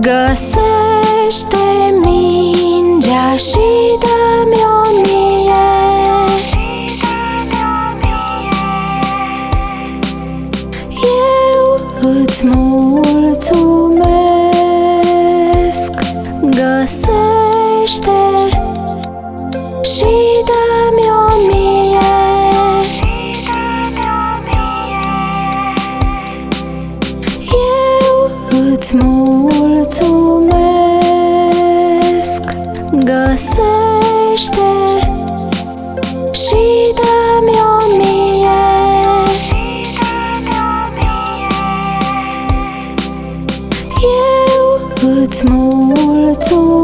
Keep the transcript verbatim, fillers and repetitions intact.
Găsește mingea și dă-mi-o mie. Eu îți mulțumesc. Găsește și dă-mi-o mie. Eu îți mulțumesc. Găsește și dă-mi-o mie. Eu îți mulțumesc.